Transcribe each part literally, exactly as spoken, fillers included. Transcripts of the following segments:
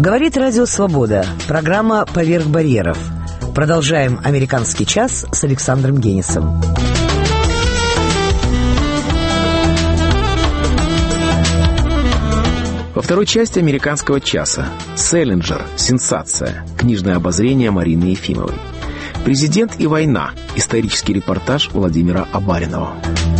Говорит Радио Свобода. Программа «Поверх барьеров». Продолжаем «Американский час» с Александром Генисом. Во второй части «Американского часа» «Селлинджер. Сенсация». Книжное обозрение Марины Ефимовой. «Президент и война». Исторический репортаж Владимира Абаринова.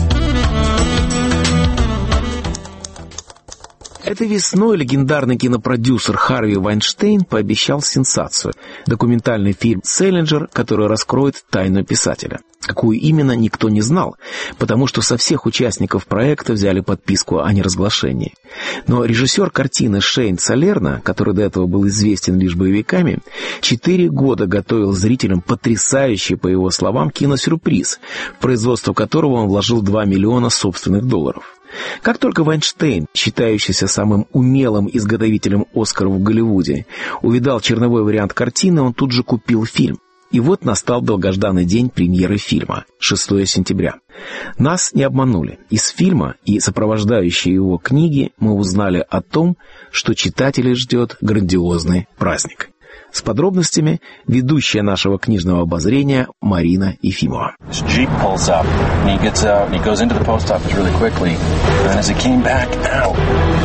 Этой весной легендарный кинопродюсер Харви Вайнштейн пообещал сенсацию – документальный фильм «Селлинджер», который раскроет тайну писателя. Какую именно, никто не знал, потому что со всех участников проекта взяли подписку о неразглашении. Но режиссер картины Шейн Салерно, который до этого был известен лишь боевиками, четыре года готовил зрителям потрясающий, по его словам, киносюрприз, в производство которого он вложил два миллиона собственных долларов. Как только Вайнштейн, считающийся самым умелым изготовителем «Оскаров» в Голливуде, увидал черновой вариант картины, он тут же купил фильм. И вот настал долгожданный день премьеры фильма – шестого сентября. Нас не обманули. Из фильма и сопровождающей его книги мы узнали о том, что читателей ждет грандиозный праздник. С подробностями ведущая нашего книжного обозрения Марина Ефимова. Jeep pulls up, and he gets out, and he goes into the post office really quickly. And as he came back out,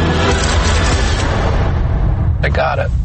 I got it.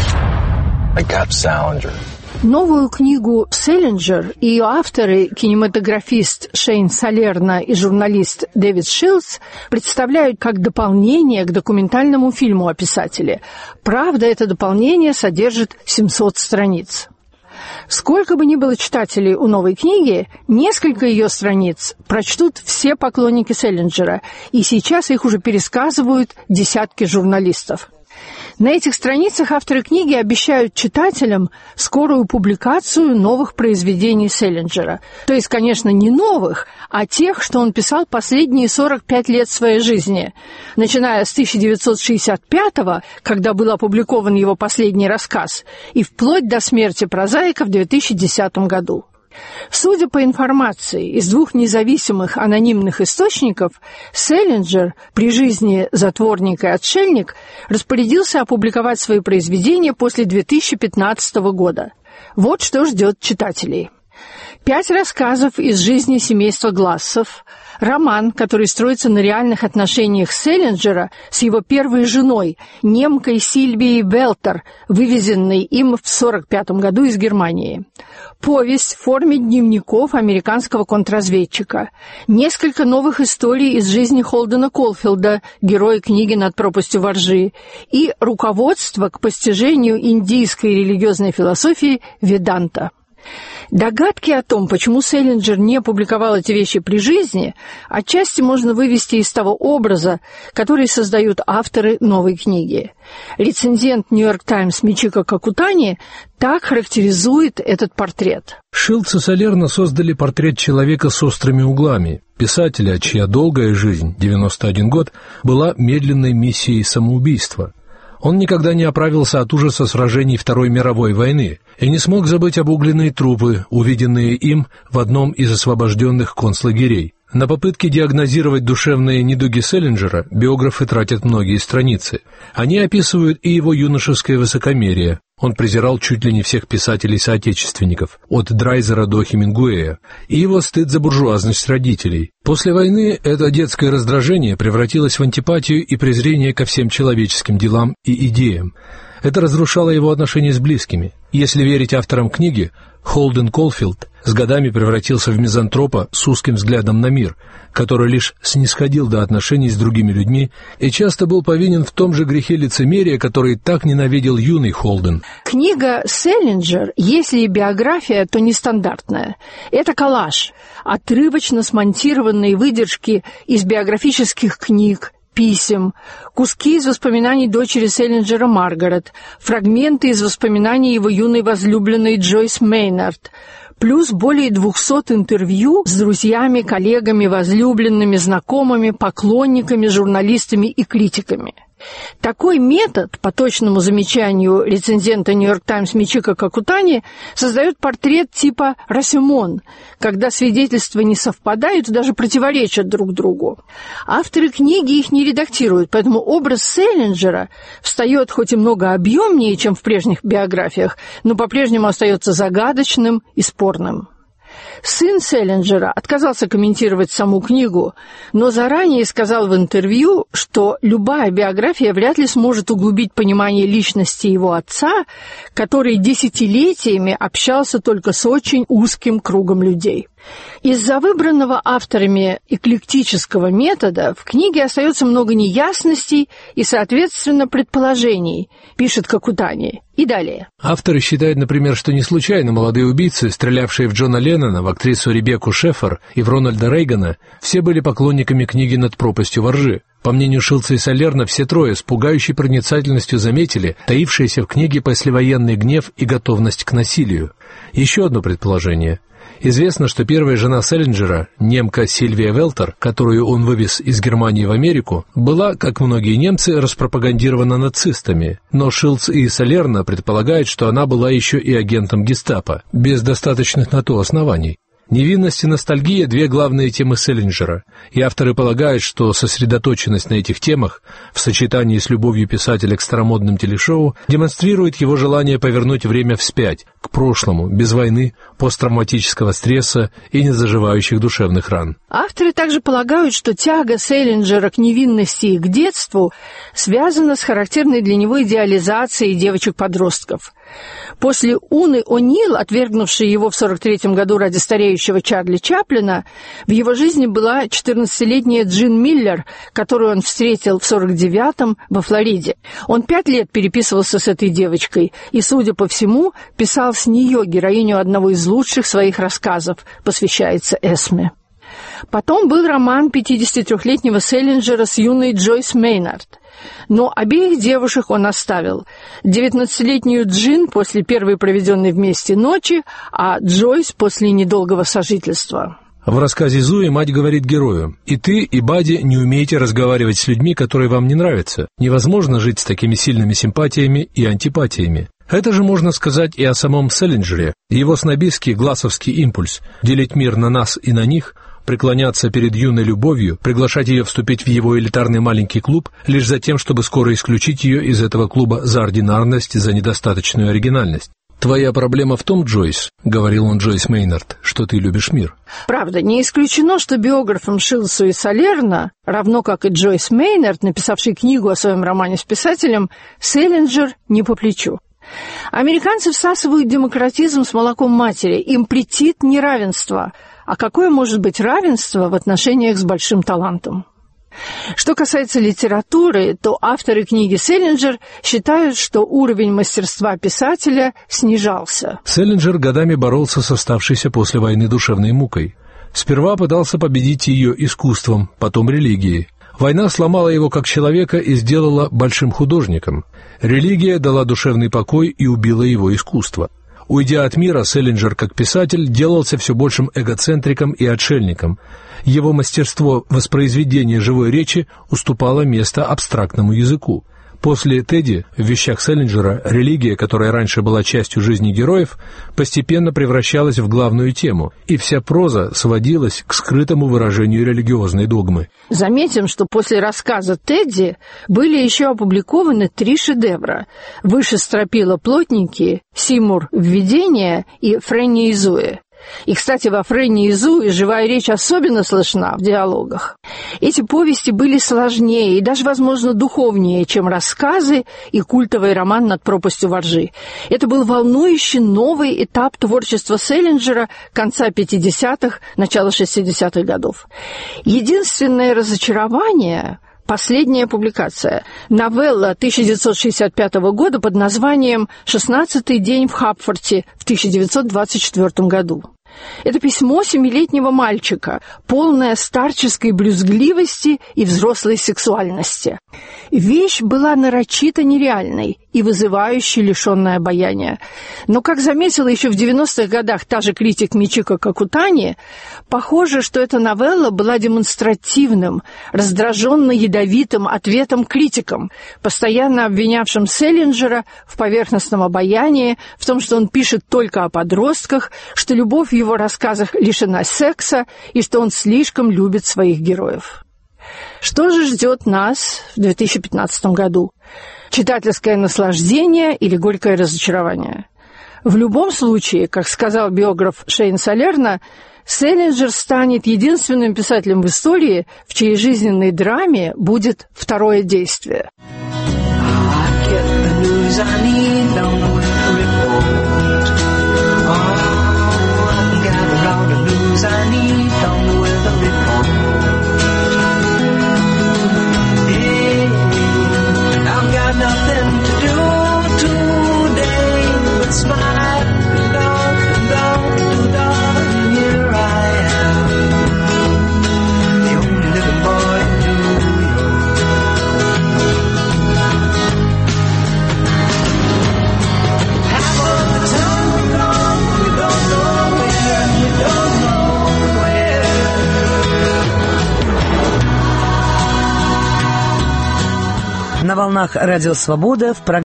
I got Salinger. Новую книгу «Селлинджер» и ее авторы, кинематографист Шейн Салерно и журналист Дэвид Шилдс, представляют как дополнение к документальному фильму о писателе. Правда, это дополнение содержит семьсот страниц. Сколько бы ни было читателей у новой книги, несколько ее страниц прочтут все поклонники Селлинджера, и сейчас их уже пересказывают десятки журналистов. На этих страницах авторы книги обещают читателям скорую публикацию новых произведений Селлинджера. То есть, конечно, не новых, а тех, что он писал последние сорок пять лет своей жизни. Начиная с тысяча девятьсот шестьдесят пятого, когда был опубликован его последний рассказ, и вплоть до смерти прозаика в две тысячи десятом году. Судя по информации из двух независимых анонимных источников, Селлинджер при жизни затворник и отшельник распорядился опубликовать свои произведения после две тысячи пятнадцатого года. Вот что ждет читателей. Пять рассказов из жизни семейства Глассов, роман, который строится на реальных отношениях Селлинджера с его первой женой, немкой Сильвией Велтер, вывезенной им в сорок пятом году из Германии. Повесть в форме дневников американского контрразведчика. Несколько новых историй из жизни Холдена Колфилда, героя книги «Над пропастью воржи», и руководство к постижению индийской религиозной философии Веданта. Догадки о том, почему Селлинджер не опубликовал эти вещи при жизни, отчасти можно вывести из того образа, который создают авторы новой книги. Рецензент «Нью-Йорк Таймс» Мичико Какутани так характеризует этот портрет. Шилдс и Салерно создали портрет человека с острыми углами, писателя, чья долгая жизнь, девяносто один год, была медленной миссией самоубийства. Он никогда не оправился от ужаса сражений Второй мировой войны и не смог забыть обугленные трупы, увиденные им в одном из освобожденных концлагерей. На попытки диагнозировать душевные недуги Селлинджера биографы тратят многие страницы. Они описывают и его юношеское высокомерие. Он презирал чуть ли не всех писателей-соотечественников, от Драйзера до Хемингуэя, и его стыд за буржуазность родителей. После войны это детское раздражение превратилось в антипатию и презрение ко всем человеческим делам и идеям. Это разрушало его отношения с близкими. Если верить авторам книги, Холден Колфилд с годами превратился в мизантропа с узким взглядом на мир, который лишь снисходил до отношений с другими людьми и часто был повинен в том же грехе лицемерия, который так ненавидел юный Холден. Книга «Селлинджер», если и биография, то нестандартная. Это коллаж, отрывочно смонтированные выдержки из биографических книг, писем, куски из воспоминаний дочери Селлинджера Маргарет, фрагменты из воспоминаний его юной возлюбленной Джойс Мейнард, плюс более двухсот интервью с друзьями, коллегами, возлюбленными, знакомыми, поклонниками, журналистами и критиками. Такой метод, по точному замечанию рецензента «Нью-Йорк Таймс» Мичико Какутани, создает портрет типа «Росимон», когда свидетельства не совпадают и даже противоречат друг другу. Авторы книги их не редактируют, поэтому образ Селлинджера встает хоть и много объемнее, чем в прежних биографиях, но по-прежнему остается загадочным и спорным. Сын Селлинджера отказался комментировать саму книгу, но заранее сказал в интервью, что любая биография вряд ли сможет углубить понимание личности его отца, который десятилетиями общался только с очень узким кругом людей. Из-за выбранного авторами эклектического метода в книге остается много неясностей и, соответственно, предположений, пишет Какутани. И далее. Авторы считают, например, что не случайно молодые убийцы, стрелявшие в Джона Леннона, в актрису Ребекку Шеффер и в Рональда Рейгана, все были поклонниками книги «Над пропастью во ржи». По мнению Шилца и Салерно, все трое с пугающей проницательностью заметили таившийся в книге послевоенный гнев и готовность к насилию. Еще одно предположение. Известно, что первая жена Селлинджера, немка Сильвия Велтер, которую он вывез из Германии в Америку, была, как многие немцы, распропагандирована нацистами, но Шилц и Салерно предполагают, что она была еще и агентом гестапо, без достаточных на то оснований. Невинность и ностальгия – две главные темы Селлинджера, и авторы полагают, что сосредоточенность на этих темах в сочетании с любовью писателя к старомодным телешоу демонстрирует его желание повернуть время вспять, к прошлому, без войны, посттравматического стресса и незаживающих душевных ран. Авторы также полагают, что тяга Селлинджера к невинности и к детству связана с характерной для него идеализацией девочек-подростков. После Уны О'Нил, отвергнувшей его в сорок третьем году ради стареющего Чарли Чаплина, в его жизни была четырнадцатилетняя Джин Миллер, которую он встретил в сорок девятом во Флориде. Он пять лет переписывался с этой девочкой и, судя по всему, писал с нее героиню одного из лучших своих рассказов, посвящается Эсме. Потом был роман пятидесятитрёхлетнего Селлинджера с юной Джойс Мейнард. Но обеих девушек он оставил. девятнадцатилетнюю Джин после первой проведенной вместе ночи, а Джойс после недолгого сожительства. В рассказе Зои мать говорит герою: «И ты, и Бадди не умеете разговаривать с людьми, которые вам не нравятся. Невозможно жить с такими сильными симпатиями и антипатиями». Это же можно сказать и о самом Селлинджере. Его снобистский гласовский импульс – делить мир на нас и на них – преклоняться перед юной любовью, приглашать ее вступить в его элитарный маленький клуб лишь за тем, чтобы скоро исключить ее из этого клуба за ординарность, за недостаточную оригинальность. «Твоя проблема в том, Джойс, — говорил он Джойс Мейнард, — что ты любишь мир». Правда, не исключено, что биографам Шилсу и Салерно, равно как и Джойс Мейнард, написавший книгу о своем романе с писателем, Селлинджер не по плечу. Американцы всасывают демократизм с молоком матери, им претит неравенство. А какое может быть равенство в отношениях с большим талантом? Что касается литературы, то авторы книги «Селлинджер» считают, что уровень мастерства писателя снижался. Селлинджер годами боролся с оставшейся после войны душевной мукой. Сперва пытался победить ее искусством, потом религией. Война сломала его как человека и сделала большим художником. Религия дала душевный покой и убила его искусство. Уйдя от мира, Селлинджер, как писатель, делался все большим эгоцентриком и отшельником. Его мастерство воспроизведения живой речи уступало место абстрактному языку. После «Тедди» в вещах Селлинджера религия, которая раньше была частью жизни героев, постепенно превращалась в главную тему, и вся проза сводилась к скрытому выражению религиозной догмы. Заметим, что после рассказа «Тедди» были еще опубликованы три шедевра: «Выше стропила плотники», «Симур. Введение» и «Фрэнни и Зои». И, кстати, во «Фрэнни и Зои» живая речь особенно слышна в диалогах. Эти повести были сложнее и даже, возможно, духовнее, чем рассказы и культовый роман «Над пропастью во ржи». Это был волнующий новый этап творчества Селлинджера конца пятидесятых, начала шестидесятых годов. Единственное разочарование — последняя публикация. Новелла тысяча девятьсот шестьдесят пятого года под названием «Шестнадцатый день в Хапфорте» в тысяча девятьсот двадцать четвёртом году. Это письмо семилетнего мальчика, полное старческой брюзгливости и взрослой сексуальности. Вещь была нарочито нереальной и вызывающей, лишенной обаяния. Но, как заметила еще в девяностых годах та же критик Мичико Какутани, похоже, что эта новелла была демонстративным, раздраженно-ядовитым ответом критикам, постоянно обвинявшим Селлинджера в поверхностном обаянии, в том, что он пишет только о подростках, что любовь в его рассказах лишена секса и что он слишком любит своих героев. Что же ждет нас в две тысячи пятнадцатом году? Читательское наслаждение или горькое разочарование? В любом случае, как сказал биограф Шейн Салерно, Селлинджер станет единственным писателем в истории, в чьей жизненной драме будет второе действие. На волнах Радио Свобода в программе